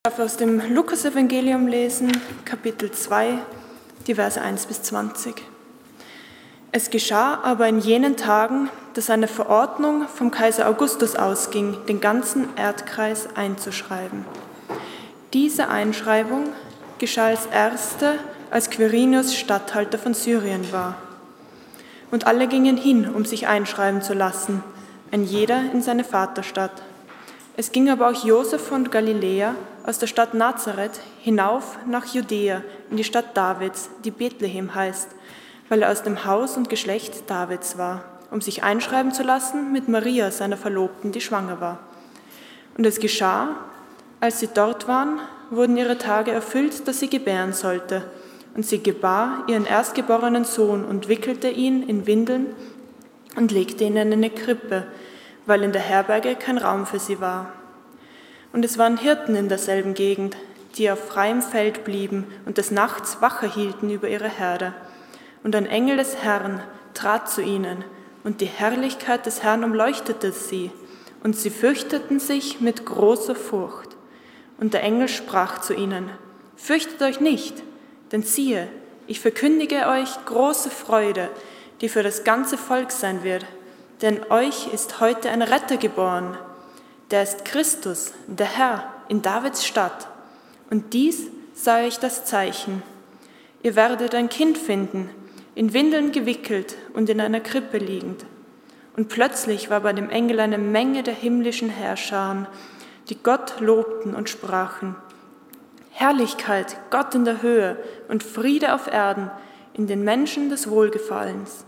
Ich darf aus dem Lukas-Evangelium lesen, Kapitel 2, die Verse 1 bis 20. Es geschah aber in jenen Tagen, dass eine Verordnung vom Kaiser Augustus ausging, den ganzen Erdkreis einzuschreiben. Diese Einschreibung geschah als erste, als Quirinius Statthalter von Syrien war. Und alle gingen hin, um sich einschreiben zu lassen, ein jeder in seine Vaterstadt. Es ging aber auch Josef von Galiläa aus der Stadt Nazareth hinauf nach Judäa in die Stadt Davids, die Bethlehem heißt, weil er aus dem Haus und Geschlecht Davids war, um sich einschreiben zu lassen mit Maria, seiner Verlobten, die schwanger war. Und es geschah, als sie dort waren, wurden ihre Tage erfüllt, dass sie gebären sollte. Und sie gebar ihren erstgeborenen Sohn und wickelte ihn in Windeln und legte ihn in eine Krippe, weil in der Herberge kein Raum für sie war. Und es waren Hirten in derselben Gegend, die auf freiem Feld blieben und des Nachts Wache hielten über ihre Herde. Und ein Engel des Herrn trat zu ihnen, und die Herrlichkeit des Herrn umleuchtete sie, und sie fürchteten sich mit großer Furcht. Und der Engel sprach zu ihnen: Fürchtet euch nicht, denn siehe, ich verkündige euch große Freude, die für das ganze Volk sein wird. Denn euch ist heute ein Retter geboren, der ist Christus, der Herr, in Davids Stadt. Und dies sei euch das Zeichen. Ihr werdet ein Kind finden, in Windeln gewickelt und in einer Krippe liegend. Und plötzlich war bei dem Engel eine Menge der himmlischen Heerscharen, die Gott lobten und sprachen: Herrlichkeit, Gott in der Höhe und Friede auf Erden, in den Menschen des Wohlgefallens.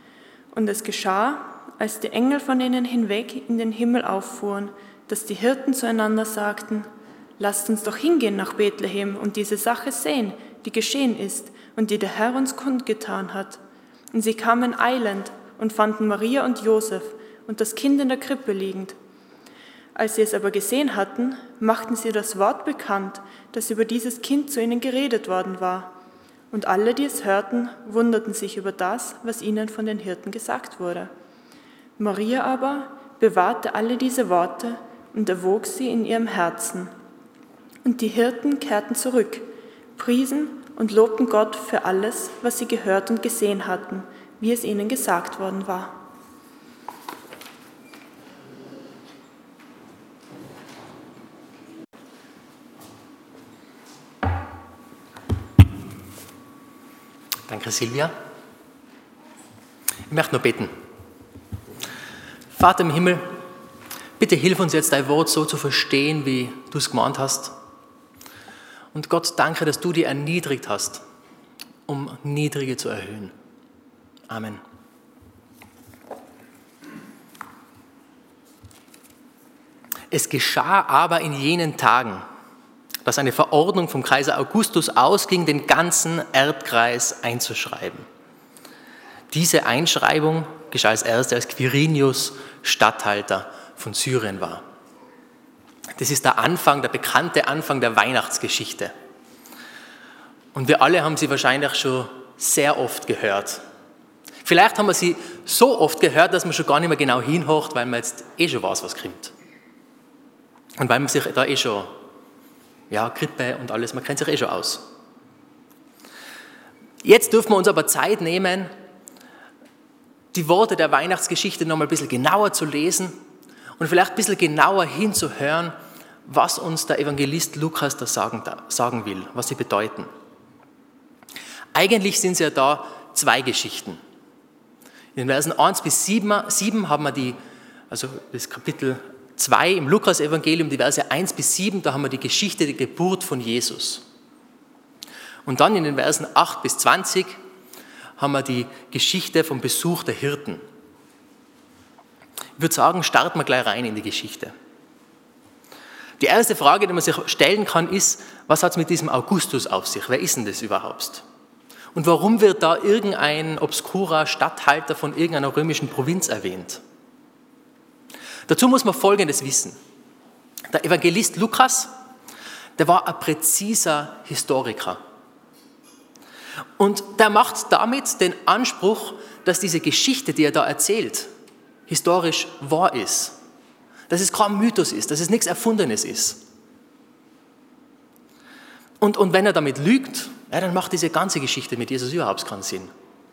Und es geschah, als die Engel von ihnen hinweg in den Himmel auffuhren, dass die Hirten zueinander sagten: Lasst uns doch hingehen nach Bethlehem und diese Sache sehen, die geschehen ist und die der Herr uns kundgetan hat. Und sie kamen eilend und fanden Maria und Josef und das Kind in der Krippe liegend. Als sie es aber gesehen hatten, machten sie das Wort bekannt, das über dieses Kind zu ihnen geredet worden war. Und alle, die es hörten, wunderten sich über das, was ihnen von den Hirten gesagt wurde. Maria aber bewahrte alle diese Worte und erwog sie in ihrem Herzen. Und die Hirten kehrten zurück, priesen und lobten Gott für alles, was sie gehört und gesehen hatten, wie es ihnen gesagt worden war. Danke, Silvia. Ich möchte noch beten. Vater im Himmel, bitte hilf uns jetzt, dein Wort so zu verstehen, wie du es gemeint hast. Und Gott, danke, dass du dich erniedrigt hast, um Niedrige zu erhöhen. Amen. Es geschah aber in jenen Tagen, dass eine Verordnung vom Kaiser Augustus ausging, den ganzen Erdkreis einzuschreiben. Diese Einschreibung geschah als erste, als Quirinius Statthalter von Syrien war. Das ist der Anfang, der bekannte Anfang der Weihnachtsgeschichte. Und wir alle haben sie wahrscheinlich schon sehr oft gehört. Vielleicht haben wir sie so oft gehört, dass man schon gar nicht mehr genau hinhört, weil man jetzt schon weiß, was kommt. Und weil man sich da schon, Krippe und alles, man kennt sich schon aus. Jetzt dürfen wir uns aber Zeit nehmen, die Worte der Weihnachtsgeschichte noch mal ein bisschen genauer zu lesen und vielleicht ein bisschen genauer hinzuhören, was uns der Evangelist Lukas da sagen will, was sie bedeuten. Eigentlich sind es ja da zwei Geschichten. In den Versen 1 bis 7 haben wir das Kapitel 2 im Lukas-Evangelium, die Verse 1 bis 7, da haben wir die Geschichte der Geburt von Jesus. Und dann in den Versen 8 bis 20 haben wir die Geschichte vom Besuch der Hirten. Ich würde sagen, starten wir gleich rein in die Geschichte. Die erste Frage, die man sich stellen kann, ist, was hat es mit diesem Augustus auf sich? Wer ist denn das überhaupt? Und warum wird da irgendein obskurer Statthalter von irgendeiner römischen Provinz erwähnt? Dazu muss man Folgendes wissen. Der Evangelist Lukas, der war ein präziser Historiker. Und der macht damit den Anspruch, dass diese Geschichte, die er da erzählt, historisch wahr ist. Dass es kein Mythos ist, dass es nichts Erfundenes ist. Und wenn er damit lügt, ja, dann macht diese ganze Geschichte mit Jesus überhaupt keinen Sinn.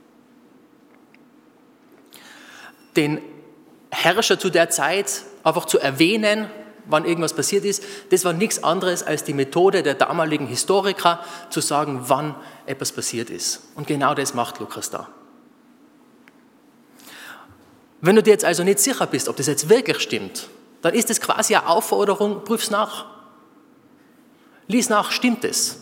Den Herrscher zu der Zeit einfach zu erwähnen, wann irgendwas passiert ist, das war nichts anderes als die Methode der damaligen Historiker, zu sagen, wann etwas passiert ist. Und genau das macht Lukas da. Wenn du dir jetzt also nicht sicher bist, ob das jetzt wirklich stimmt, dann ist das quasi eine Aufforderung, prüf's nach. Lies nach, stimmt es?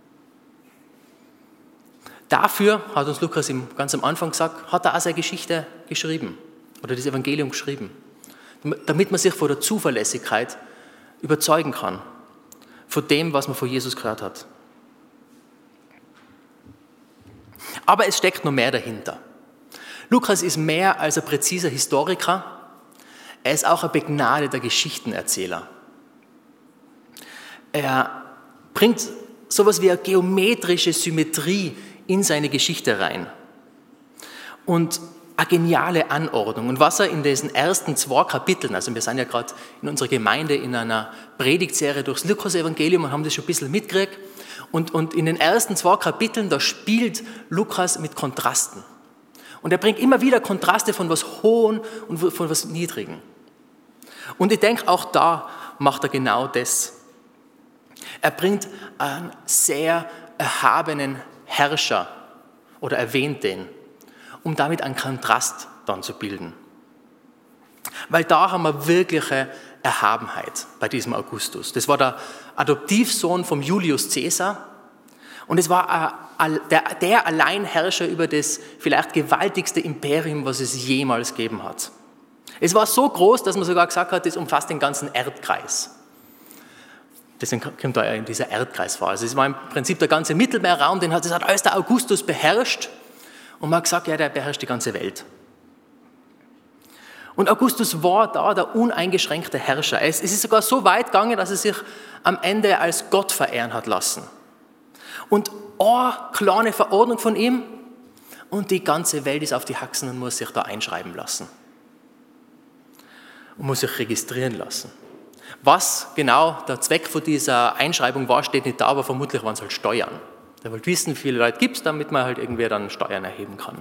Dafür, hat uns Lukas ganz am Anfang gesagt, hat er auch seine Geschichte geschrieben oder das Evangelium geschrieben, damit man sich von der Zuverlässigkeit überzeugen kann, von dem, was man von Jesus gehört hat. Aber es steckt noch mehr dahinter. Lukas ist mehr als ein präziser Historiker, er ist auch ein begnadeter Geschichtenerzähler. Er bringt sowas wie eine geometrische Symmetrie in seine Geschichte rein und eine geniale Anordnung. Und was er in diesen ersten 2 Kapiteln, also wir sind ja gerade in unserer Gemeinde in einer Predigtserie durchs Lukas-Evangelium und haben das schon ein bisschen mitgekriegt, und in den ersten 2 Kapiteln, da spielt Lukas mit Kontrasten. Und er bringt immer wieder Kontraste von was Hohen und von was Niedrigen. Und ich denke, auch da macht er genau das. Er bringt einen sehr erhabenen Herrscher oder erwähnt den, um damit einen Kontrast dann zu bilden. Weil da haben wir wirkliche Erhabenheit bei diesem Augustus. Das war der Adoptivsohn vom Julius Caesar und es war der Alleinherrscher über das vielleicht gewaltigste Imperium, was es jemals gegeben hat. Es war so groß, dass man sogar gesagt hat, es umfasst den ganzen Erdkreis. Deswegen kommt da in dieser Erdkreis vor. Also es war im Prinzip der ganze Mittelmeerraum, den hat alles der Augustus beherrscht. Und man hat gesagt, ja, der beherrscht die ganze Welt. Und Augustus war da der uneingeschränkte Herrscher. Es ist sogar so weit gegangen, dass er sich am Ende als Gott verehren hat lassen. Und eine kleine Verordnung von ihm und die ganze Welt ist auf die Haxen und muss sich da einschreiben lassen. Und muss sich registrieren lassen. Was genau der Zweck von dieser Einschreibung war, steht nicht da, aber vermutlich waren es halt Steuern. Der wollte wissen, wie viele Leute gibt es, damit man halt irgendwie dann Steuern erheben kann.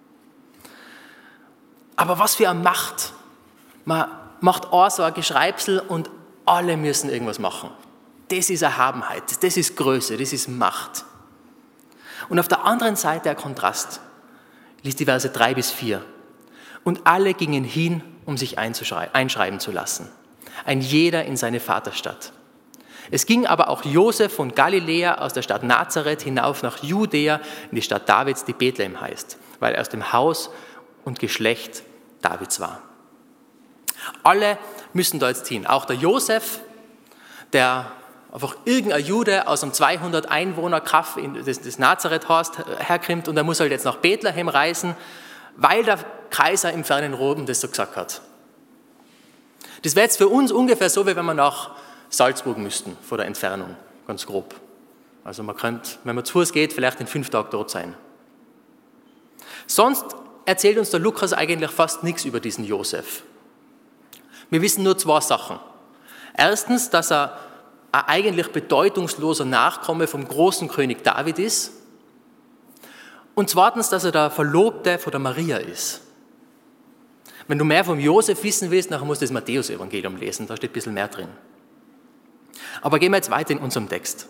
Aber was für eine Macht. Man macht auch so ein Geschreibsel und alle müssen irgendwas machen. Das ist Erhabenheit, das ist Größe, das ist Macht. Und auf der anderen Seite der Kontrast, liest die Verse 3 bis 4. Und alle gingen hin, um sich einschreiben zu lassen. Ein jeder in seine Vaterstadt. Es ging aber auch Josef von Galiläa aus der Stadt Nazareth hinauf nach Judäa in die Stadt Davids, die Bethlehem heißt, weil er aus dem Haus und Geschlecht Davids war. Alle müssen da jetzt hin. Auch der Josef, der einfach irgendein Jude aus einem 200 Einwohner Kaff, das Nazareth heißt, herkommt und er muss halt jetzt nach Bethlehem reisen, weil der Kaiser im fernen Rom das so gesagt hat. Das wäre jetzt für uns ungefähr so, wie wenn wir nach Salzburg müssten, von der Entfernung, ganz grob. Also man könnte, wenn man zu Fuß geht, vielleicht in 5 Tagen dort sein. Sonst erzählt uns der Lukas eigentlich fast nichts über diesen Josef. Wir wissen nur 2 Sachen. Erstens, dass er ein eigentlich bedeutungsloser Nachkomme vom großen König David ist. Und zweitens, dass er der Verlobte von der Maria ist. Wenn du mehr vom Josef wissen willst, dann musst du das Matthäus-Evangelium lesen, da steht ein bisschen mehr drin. Aber gehen wir jetzt weiter in unserem Text.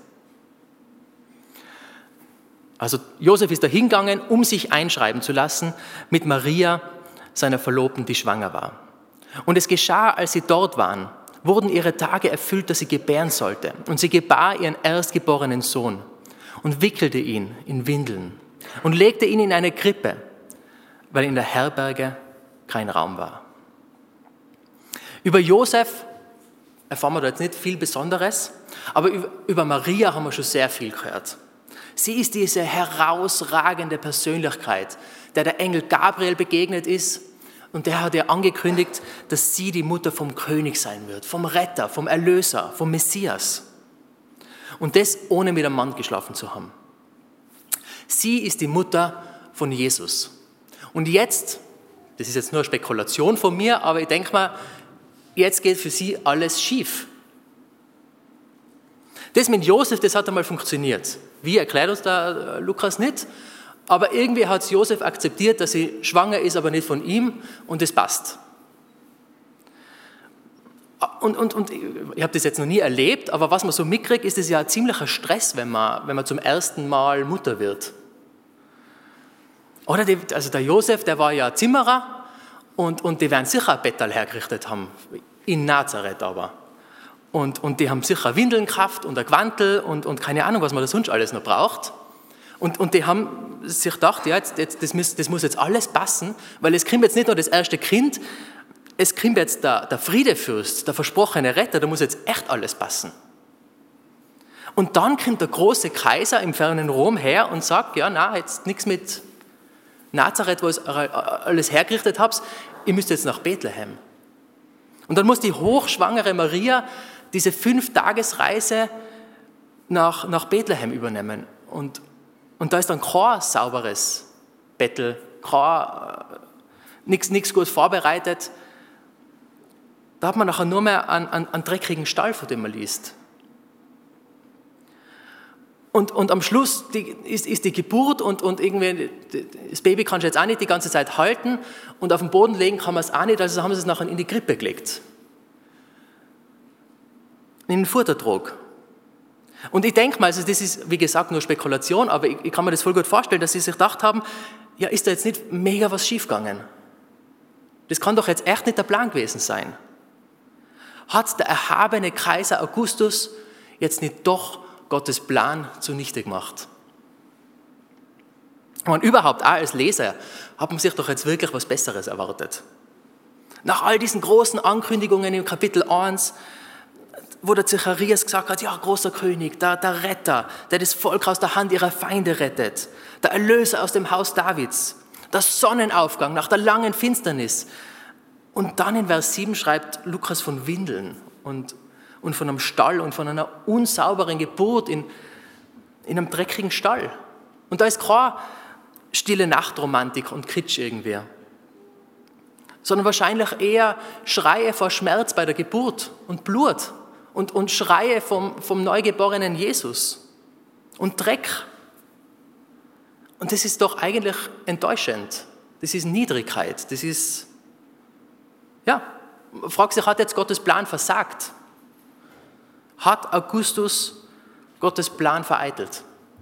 Also Josef ist da hingegangen, um sich einschreiben zu lassen mit Maria, seiner Verlobten, die schwanger war. Und es geschah, als sie dort waren, wurden ihre Tage erfüllt, dass sie gebären sollte. Und sie gebar ihren erstgeborenen Sohn und wickelte ihn in Windeln und legte ihn in eine Krippe, weil in der Herberge kein Raum war. Über Josef erfahren wir da jetzt nicht viel Besonderes, aber über Maria haben wir schon sehr viel gehört. Sie ist diese herausragende Persönlichkeit, der Engel Gabriel begegnet ist und der hat ihr angekündigt, dass sie die Mutter vom König sein wird, vom Retter, vom Erlöser, vom Messias. Und das ohne mit einem Mann geschlafen zu haben. Sie ist die Mutter von Jesus. Und jetzt, das ist jetzt nur Spekulation von mir, aber ich denke mal, jetzt geht für sie alles schief. Das mit Josef, das hat einmal funktioniert. Wie erklärt uns da Lukas nicht? Aber irgendwie hat Josef akzeptiert, dass sie schwanger ist, aber nicht von ihm, und das passt. Und ich habe das jetzt noch nie erlebt, aber was man so mitkriegt, ist es ja ein ziemlicher Stress, wenn man zum ersten Mal Mutter wird. Oder der Josef, der war ja Zimmerer und die werden sicher ein Bettal hergerichtet haben, in Nazareth aber. Und die haben sicher Windeln gekauft und ein Gwantel und keine Ahnung, was man da sonst alles noch braucht. Und die haben sich gedacht, ja, das muss jetzt alles passen, weil es kommt jetzt nicht nur das erste Kind, es kommt jetzt der Friedefürst, der versprochene Retter, da muss jetzt echt alles passen. Und dann kommt der große Kaiser im fernen Rom her und sagt, ja, na, jetzt nichts mit Nazareth, wo ihr alles hergerichtet habt, ihr müsst jetzt nach Bethlehem. Und dann muss die hochschwangere Maria diese 5-Tagesreise nach Bethlehem übernehmen. Und da ist dann kein sauberes Bettel, nichts gut vorbereitet. Da hat man nachher nur mehr einen dreckigen Stall, von dem man liest. Und am Schluss ist die Geburt und irgendwie, das Baby kannst du jetzt auch nicht die ganze Zeit halten und auf den Boden legen kann man es auch nicht, also haben sie es nachher in die Krippe gelegt. In den Futtertrog. Und ich denke mal, also das ist wie gesagt nur Spekulation, aber ich kann mir das voll gut vorstellen, dass sie sich gedacht haben, ja, ist da jetzt nicht mega was schiefgegangen? Das kann doch jetzt echt nicht der Plan gewesen sein. Hat der erhabene Kaiser Augustus jetzt nicht doch Gottes Plan zunichte gemacht? Und überhaupt auch als Leser hat man sich doch jetzt wirklich was Besseres erwartet. Nach all diesen großen Ankündigungen im Kapitel 1, wo der Zacharias gesagt hat, ja, großer König, der Retter, der das Volk aus der Hand ihrer Feinde rettet, der Erlöser aus dem Haus Davids, der Sonnenaufgang nach der langen Finsternis. Und dann in Vers 7 schreibt Lukas von Windeln und von einem Stall und von einer unsauberen Geburt in einem dreckigen Stall. Und da ist keine stille Nachtromantik und Kitsch irgendwie, sondern wahrscheinlich eher Schreie vor Schmerz bei der Geburt und Blut und Schreie vom neugeborenen Jesus und Dreck. Und das ist doch eigentlich enttäuschend. Das ist Niedrigkeit. Das ist, ja, fragt sich, hat jetzt Gottes Plan versagt? Hat Augustus Gottes Plan vereitelt?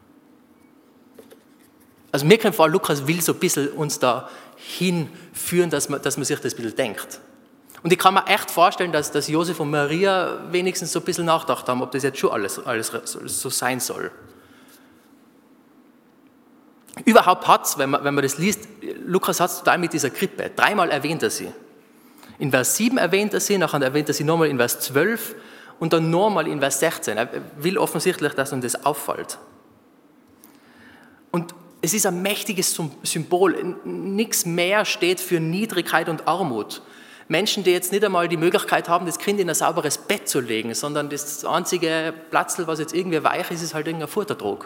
Also mir kommt vor, Lukas will so ein bisschen uns da hinführen, dass man sich das ein bisschen denkt. Und ich kann mir echt vorstellen, dass Josef und Maria wenigstens so ein bisschen nachgedacht haben, ob das jetzt schon alles so sein soll. Überhaupt hat es, wenn man das liest, Lukas hat es total mit dieser Krippe. 3-mal erwähnt er sie. In Vers 7 erwähnt er sie, nachher erwähnt er sie nochmal in Vers 12 und dann nochmal in Vers 16. Er will offensichtlich, dass uns das auffällt. Und es ist ein mächtiges Symbol. Nichts mehr steht für Niedrigkeit und Armut. Menschen, die jetzt nicht einmal die Möglichkeit haben, das Kind in ein sauberes Bett zu legen, sondern das einzige Platzl, was jetzt irgendwie weich ist, ist halt irgendein Futtertrog.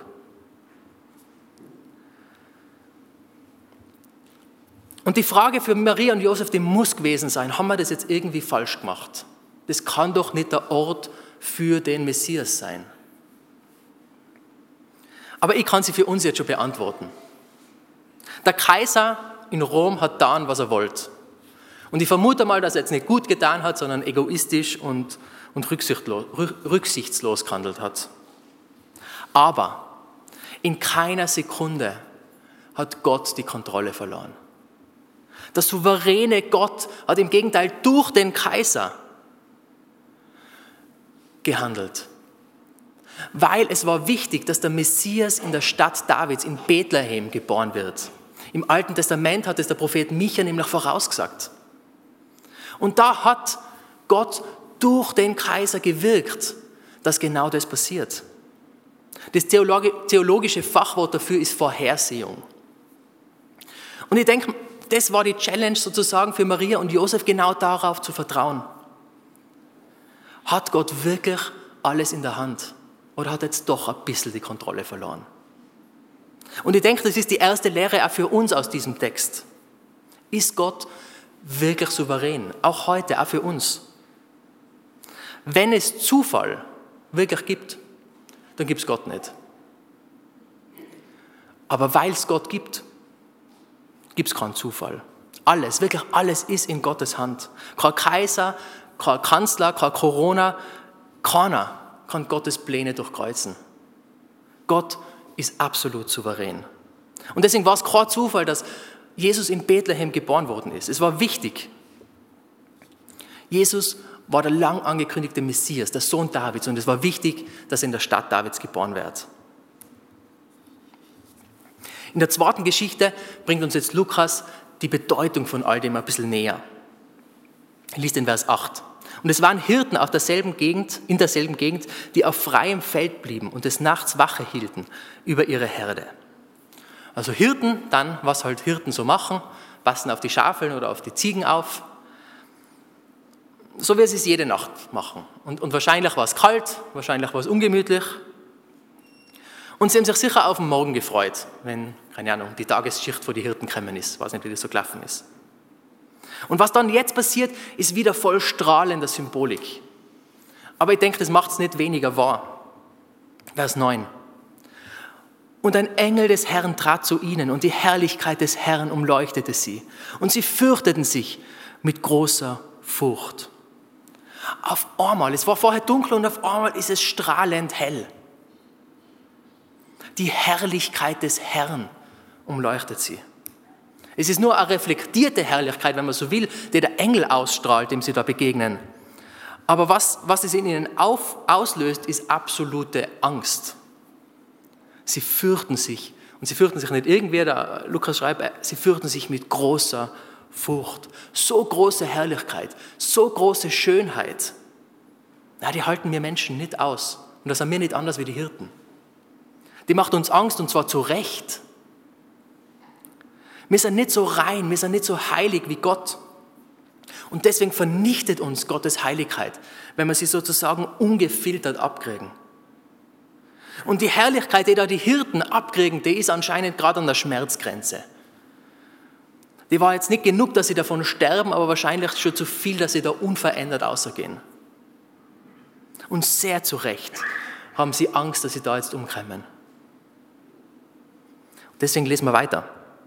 Und die Frage für Maria und Josef, die muss gewesen sein, haben wir das jetzt irgendwie falsch gemacht? Das kann doch nicht der Ort für den Messias sein. Aber ich kann sie für uns jetzt schon beantworten. Der Kaiser in Rom hat getan, was er wollte. Und ich vermute mal, dass er jetzt nicht gut getan hat, sondern egoistisch und rücksichtslos gehandelt hat. Aber in keiner Sekunde hat Gott die Kontrolle verloren. Der souveräne Gott hat im Gegenteil durch den Kaiser gehandelt. Weil es war wichtig, dass der Messias in der Stadt Davids, in Bethlehem, geboren wird. Im Alten Testament hat es der Prophet Micha nämlich vorausgesagt. Und da hat Gott durch den Kaiser gewirkt, dass genau das passiert. Das theologische Fachwort dafür ist Vorhersehung. Und ich denke, das war die Challenge sozusagen für Maria und Josef, genau darauf zu vertrauen. Hat Gott wirklich alles in der Hand? Oder hat er jetzt doch ein bisschen die Kontrolle verloren? Und ich denke, das ist die erste Lehre auch für uns aus diesem Text. Ist Gott wirklich souverän? Auch heute, auch für uns. Wenn es Zufall wirklich gibt, dann gibt es Gott nicht. Aber weil es Gott gibt, gibt es keinen Zufall. Alles, wirklich alles ist in Gottes Hand. Kein Kaiser, kein Kanzler, kein Corona, keiner kann Gottes Pläne durchkreuzen. Gott ist absolut souverän. Und deswegen war es kein Zufall, dass Jesus in Bethlehem geboren worden ist. Es war wichtig. Jesus war der lang angekündigte Messias, der Sohn Davids. Und es war wichtig, dass er in der Stadt Davids geboren wird. In der zweiten Geschichte bringt uns jetzt Lukas die Bedeutung von all dem ein bisschen näher. Er liest in Vers 8. Und es waren Hirten in derselben Gegend, die auf freiem Feld blieben und des Nachts Wache hielten über ihre Herde. Also Hirten, dann, was halt Hirten so machen, passen auf die Schafeln oder auf die Ziegen auf. So wie sie es jede Nacht machen. Und wahrscheinlich war es kalt, wahrscheinlich war es ungemütlich. Und sie haben sich sicher auf den Morgen gefreut, wenn, keine Ahnung, die Tagesschicht vor die Hirten gekommen ist. Ich weiß nicht, wie das so gelaufen ist. Und was dann jetzt passiert, ist wieder voll strahlender Symbolik. Aber ich denke, das macht es nicht weniger wahr. Vers 9. Und ein Engel des Herrn trat zu ihnen und die Herrlichkeit des Herrn umleuchtete sie. Und sie fürchteten sich mit großer Furcht. Auf einmal, es war vorher dunkel und auf einmal ist es strahlend hell. Die Herrlichkeit des Herrn umleuchtet sie. Es ist nur eine reflektierte Herrlichkeit, wenn man so will, die der Engel ausstrahlt, dem sie da begegnen. Aber was es in ihnen auslöst, ist absolute Angst. Sie fürchten sich. Und sie fürchten sich nicht irgendwie, der Lukas schreibt, sie fürchten sich mit großer Furcht. So große Herrlichkeit, so große Schönheit. Na, die halten wir Menschen nicht aus. Und das sind wir nicht anders wie die Hirten. Die macht uns Angst und zwar zu Recht. Wir sind nicht so rein, wir sind nicht so heilig wie Gott. Und deswegen vernichtet uns Gottes Heiligkeit, wenn wir sie sozusagen ungefiltert abkriegen. Und die Herrlichkeit, die da die Hirten abkriegen, die ist anscheinend gerade an der Schmerzgrenze. Die war jetzt nicht genug, dass sie davon sterben, aber wahrscheinlich schon zu viel, dass sie da unverändert außergehen. Und sehr zu Recht haben sie Angst, dass sie da jetzt umkommen. Deswegen lesen wir weiter.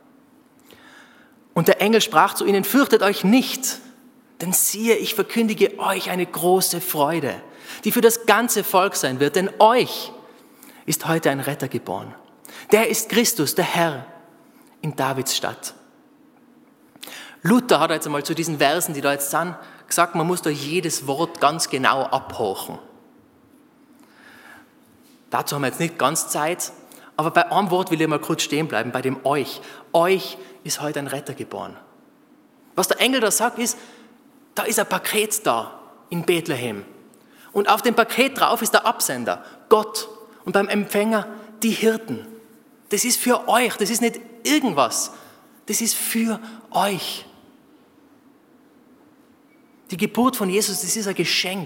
Und der Engel sprach zu ihnen, fürchtet euch nicht, denn siehe, ich verkündige euch eine große Freude, die für das ganze Volk sein wird, denn euch ist heute ein Retter geboren. Der ist Christus, der Herr, in Davids Stadt. Luther hat jetzt einmal zu diesen Versen, die da jetzt sind, gesagt, man muss da jedes Wort ganz genau abhorchen. Dazu haben wir jetzt nicht ganz Zeit, aber bei einem Wort will ich mal kurz stehen bleiben, bei dem euch. Euch ist heute ein Retter geboren. Was der Engel da sagt ist, da ist ein Paket da in Bethlehem. Und auf dem Paket drauf ist der Absender, Gott. Und beim Empfänger die Hirten. Das ist für euch, das ist nicht irgendwas. Das ist für euch. Die Geburt von Jesus, das ist ein Geschenk.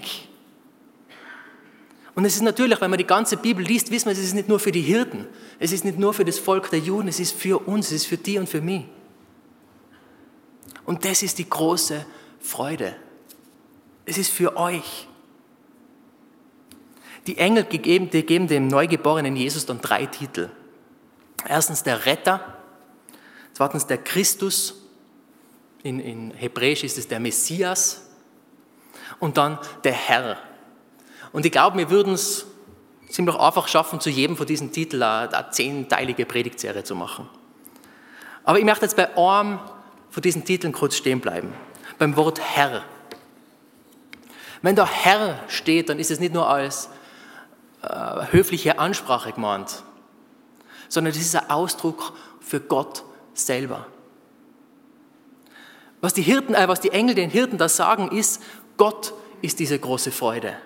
Und es ist natürlich, wenn man die ganze Bibel liest, wissen wir, es ist nicht nur für die Hirten. Es ist nicht nur für das Volk der Juden, es ist für uns, es ist für die und für mich. Und das ist die große Freude. Es ist für euch. Die Engel die geben dem neugeborenen Jesus dann 3 Titel. Erstens der Retter, zweitens der Christus, in Hebräisch ist es der Messias und dann der Herr. Und ich glaube, wir würden es ziemlich einfach schaffen, zu jedem von diesen Titeln eine 10-teilige Predigtserie zu machen. Aber ich möchte jetzt bei einem von diesen Titeln kurz stehen bleiben, beim Wort Herr. Wenn da Herr steht, dann ist es nicht nur als höfliche Ansprache gemeint, sondern das ist ein Ausdruck für Gott selber. Was die Engel den Hirten da sagen, ist, Gott ist diese große Freude.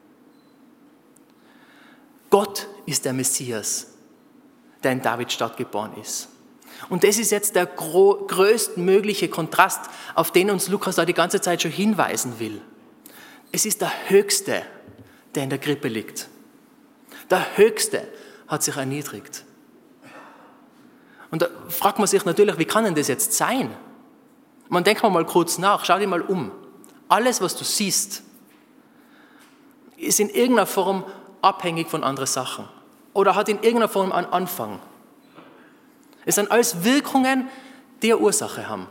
Gott ist der Messias, der in Davids Stadt geboren ist. Und das ist jetzt der größtmögliche Kontrast, auf den uns Lukas da die ganze Zeit schon hinweisen will. Es ist der Höchste, der in der Krippe liegt. Der Höchste hat sich erniedrigt. Und da fragt man sich natürlich, wie kann denn das jetzt sein? Man denkt mal kurz nach, schau dir mal um. Alles, was du siehst, ist in irgendeiner Form abhängig von anderen Sachen oder hat in irgendeiner Form einen Anfang. Es sind alles Wirkungen, die eine Ursache haben.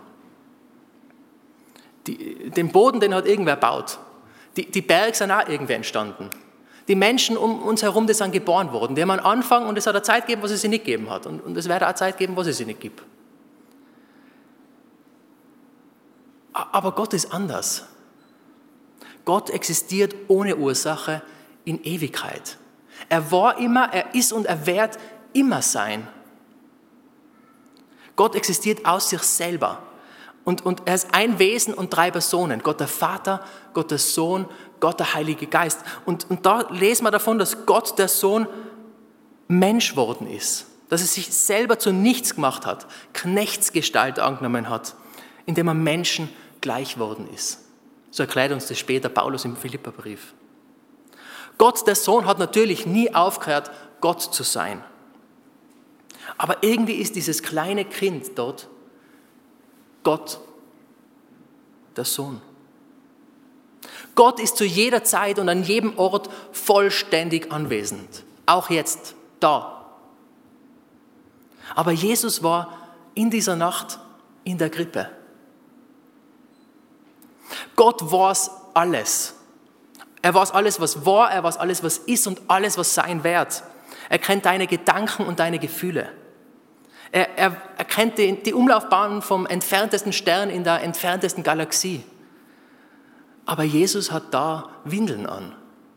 Den Boden, den hat irgendwer gebaut. Die Berge sind auch irgendwer entstanden. Die Menschen um uns herum, die sind geboren worden. Die haben einen Anfang und es hat eine Zeit gegeben, was es sie nicht gegeben hat. Und es wird auch eine Zeit geben, was es sie nicht gibt. Aber Gott ist anders. Gott existiert ohne Ursache in Ewigkeit. Er war immer, er ist und er wird immer sein. Gott existiert aus sich selber. Und er ist ein Wesen und 3 Personen. Gott der Vater, Gott der Sohn, Gott der Heilige Geist. Und da lesen wir davon, dass Gott der Sohn Mensch worden ist. Dass er sich selber zu nichts gemacht hat, Knechtsgestalt angenommen hat, indem er Menschen gleich worden ist. So erklärt uns das später Paulus im Philipperbrief. Gott, der Sohn, hat natürlich nie aufgehört, Gott zu sein. Aber irgendwie ist dieses kleine Kind dort Gott, der Sohn. Gott ist zu jeder Zeit und an jedem Ort vollständig anwesend. Auch jetzt, da. Aber Jesus war in dieser Nacht in der Krippe. Gott weiß alles. Er weiß alles, was war, er weiß alles, was ist und alles, was sein wird. Er kennt deine Gedanken und deine Gefühle. Er kennt die Umlaufbahn vom entferntesten Stern in der entferntesten Galaxie. Aber Jesus hat da Windeln an.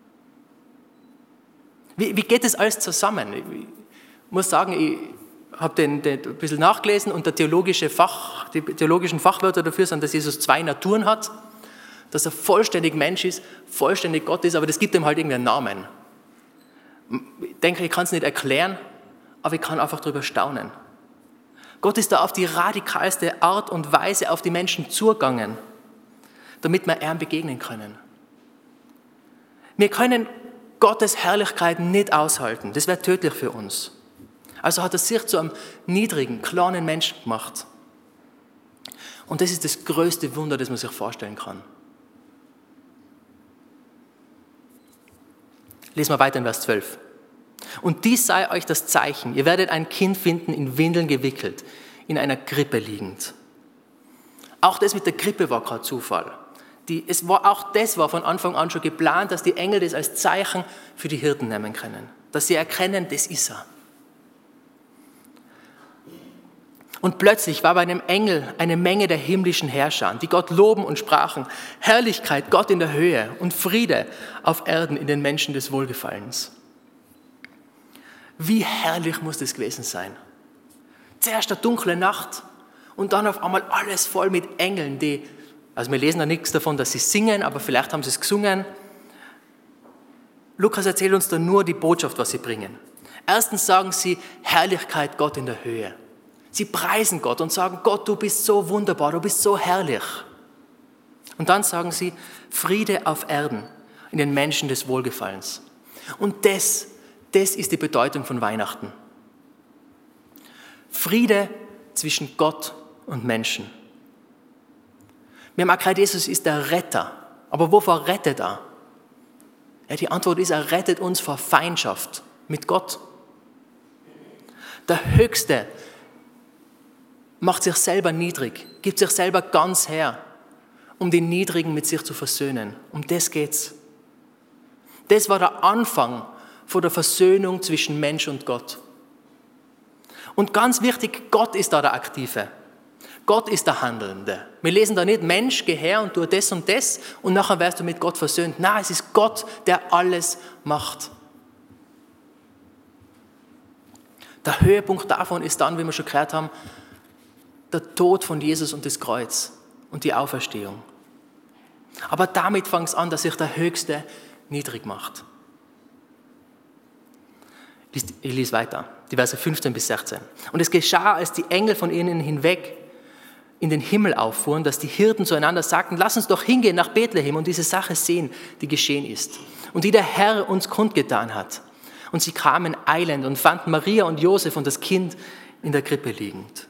Wie geht das alles zusammen? Ich muss sagen, ich habe ein bisschen nachgelesen und die theologischen Fachwörter dafür sind, dass Jesus 2 Naturen hat, dass er vollständig Mensch ist, vollständig Gott ist, aber das gibt ihm halt irgendwie einen Namen. Ich denke, ich kann es nicht erklären, aber ich kann einfach darüber staunen. Gott ist da auf die radikalste Art und Weise auf die Menschen zugegangen, damit wir ihm begegnen können. Wir können Gottes Herrlichkeit nicht aushalten, das wäre tödlich für uns. Also hat er sich zu einem niedrigen, kleinen Menschen gemacht. Und das ist das größte Wunder, das man sich vorstellen kann. Lesen wir weiter in Vers 12. Und dies sei euch das Zeichen, ihr werdet ein Kind finden, in Windeln gewickelt, in einer Krippe liegend. Auch das mit der Krippe war kein Zufall. Auch das war von Anfang an schon geplant, dass die Engel das als Zeichen für die Hirten nehmen können. Dass sie erkennen, das ist er. Und plötzlich war bei einem Engel eine Menge der himmlischen Herrscher, die Gott loben und sprachen: Herrlichkeit, Gott in der Höhe und Friede auf Erden in den Menschen des Wohlgefallens. Wie herrlich muss das gewesen sein? Zuerst eine dunkle Nacht und dann auf einmal alles voll mit Engeln, also wir lesen da nichts davon, dass sie singen, aber vielleicht haben sie es gesungen. Lukas erzählt uns da nur die Botschaft, was sie bringen. Erstens sagen sie: Herrlichkeit, Gott in der Höhe. Sie preisen Gott und sagen: Gott, du bist so wunderbar, du bist so herrlich. Und dann sagen sie: Friede auf Erden in den Menschen des Wohlgefallens. Und das ist die Bedeutung von Weihnachten. Friede zwischen Gott und Menschen. Wir haben auch gehört, Jesus ist der Retter. Aber wovor rettet er? Ja, die Antwort ist, er rettet uns vor Feindschaft mit Gott. Der Höchste macht sich selber niedrig, gibt sich selber ganz her, um die Niedrigen mit sich zu versöhnen. Um das geht's. Das war der Anfang von der Versöhnung zwischen Mensch und Gott. Und ganz wichtig, Gott ist da der Aktive. Gott ist der Handelnde. Wir lesen da nicht: Mensch, geh her und tu das und nachher wirst du mit Gott versöhnt. Nein, es ist Gott, der alles macht. Der Höhepunkt davon ist dann, wie wir schon gehört haben, der Tod von Jesus und das Kreuz und die Auferstehung. Aber damit fängt es an, dass sich der Höchste niedrig macht. Ich lese weiter, die Verse 15 bis 16. Und es geschah, als die Engel von ihnen hinweg in den Himmel auffuhren, dass die Hirten zueinander sagten: Lass uns doch hingehen nach Bethlehem und diese Sache sehen, die geschehen ist und die der Herr uns kundgetan hat. Und sie kamen eilend und fanden Maria und Josef und das Kind in der Krippe liegend.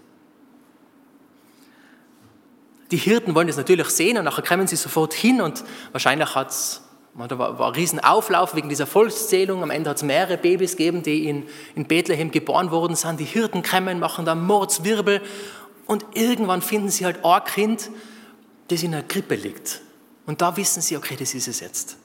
Die Hirten wollen das natürlich sehen und nachher kommen sie sofort hin und wahrscheinlich hat es Da war ein Riesenauflauf wegen dieser Volkszählung. Am Ende hat es mehrere Babys gegeben, die in Bethlehem geboren worden sind. Die Hirten kommen, machen da Mordswirbel. Und irgendwann finden sie halt ein Kind, das in einer Krippe liegt. Und da wissen sie, okay, das ist es jetzt.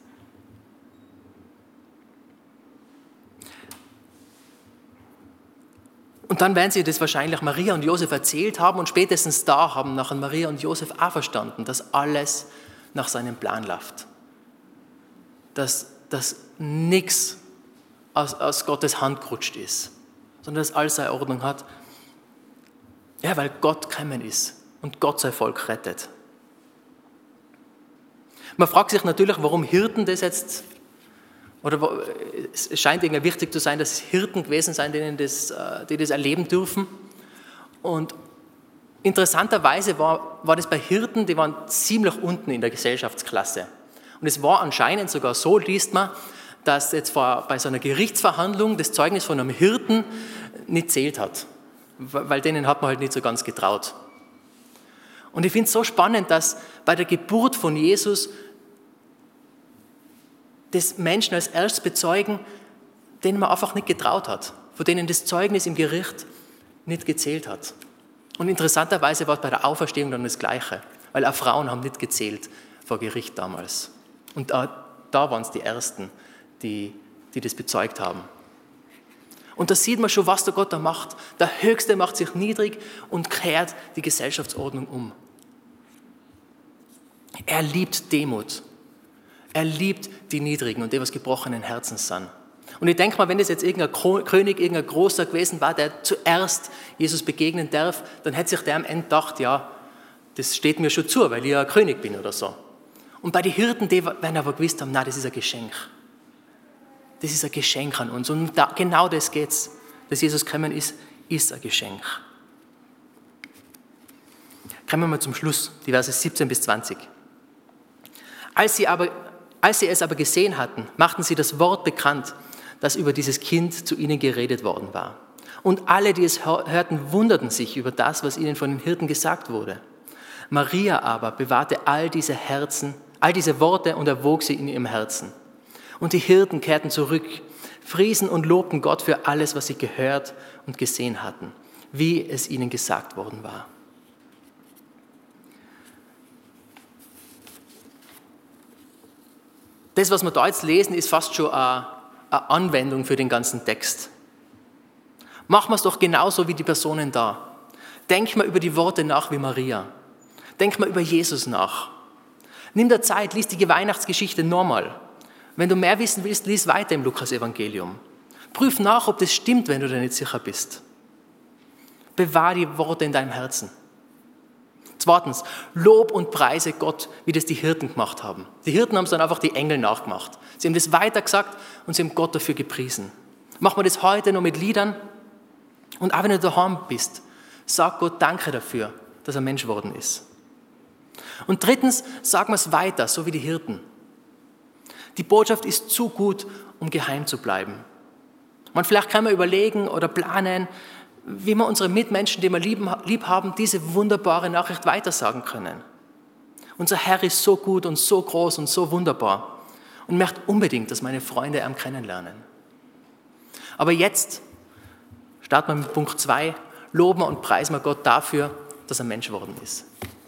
Und dann werden sie das wahrscheinlich Maria und Josef erzählt haben und spätestens da haben nachher Maria und Josef auch verstanden, dass alles nach seinem Plan läuft. Dass nichts aus Gottes Hand gerutscht ist, sondern dass alles seine Ordnung hat. Ja, weil Gott gekommen ist und Gott sein Volk rettet. Man fragt sich natürlich, warum Hirten das jetzt, oder es scheint irgendwie wichtig zu sein, dass es Hirten gewesen sind, die das erleben dürfen. Und interessanterweise war das bei Hirten, die waren ziemlich unten in der Gesellschaftsklasse. Und es war anscheinend sogar so, liest man, dass jetzt bei so einer Gerichtsverhandlung das Zeugnis von einem Hirten nicht zählt hat, weil denen hat man halt nicht so ganz getraut. Und ich finde es so spannend, dass bei der Geburt von Jesus das Menschen als erstes bezeugen, denen man einfach nicht getraut hat, von denen das Zeugnis im Gericht nicht gezählt hat. Und interessanterweise war es bei der Auferstehung dann das Gleiche, weil auch Frauen haben nicht gezählt vor Gericht damals. Und da waren es die Ersten, die das bezeugt haben. Und da sieht man schon, was der Gott da macht. Der Höchste macht sich niedrig und kehrt die Gesellschaftsordnung um. Er liebt Demut. Er liebt die Niedrigen und die, was gebrochenen Herzens sind. Und ich denke mal, wenn das jetzt irgendein König, irgendein Großer gewesen war, der zuerst Jesus begegnen darf, dann hätte sich der am Ende gedacht, ja, das steht mir schon zu, weil ich ja ein König bin oder so. Und bei den Hirten, die werden aber gewusst haben, nein, das ist ein Geschenk. Das ist ein Geschenk an uns. Und genau das geht's. Dass Jesus gekommen ist ein Geschenk. Kommen wir mal zum Schluss, die Verse 17 bis 20. Als sie es aber gesehen hatten, machten sie das Wort bekannt, das über dieses Kind zu ihnen geredet worden war. Und alle, die es hörten, wunderten sich über das, was ihnen von den Hirten gesagt wurde. Maria aber bewahrte all diese Worte und erwog sie in ihrem Herzen. Und die Hirten kehrten zurück, priesen und lobten Gott für alles, was sie gehört und gesehen hatten, wie es ihnen gesagt worden war. Das, was wir da jetzt lesen, ist fast schon eine Anwendung für den ganzen Text. Machen wir es doch genauso wie die Personen da. Denk mal über die Worte nach wie Maria. Denk mal über Jesus nach. Nimm dir Zeit, lies die Weihnachtsgeschichte nochmal. Wenn du mehr wissen willst, lies weiter im Lukas-Evangelium. Prüf nach, ob das stimmt, wenn du dir nicht sicher bist. Bewahr die Worte in deinem Herzen. Zweitens, Lob und preise Gott, wie das die Hirten gemacht haben. Die Hirten haben es dann einfach die Engel nachgemacht. Sie haben das weitergesagt und sie haben Gott dafür gepriesen. Machen wir das heute noch mit Liedern. Und auch wenn du daheim bist, sag Gott Danke dafür, dass er Mensch geworden ist. Und drittens, sagen wir es weiter, so wie die Hirten. Die Botschaft ist zu gut, um geheim zu bleiben. Vielleicht kann man überlegen oder planen, wie wir unsere Mitmenschen, die wir lieb haben, diese wunderbare Nachricht weitersagen können. Unser Herr ist so gut und so groß und so wunderbar und möchte unbedingt, dass meine Freunde ihn kennenlernen. Aber jetzt starten wir mit Punkt 2, loben und preisen wir Gott dafür, dass er Mensch geworden ist.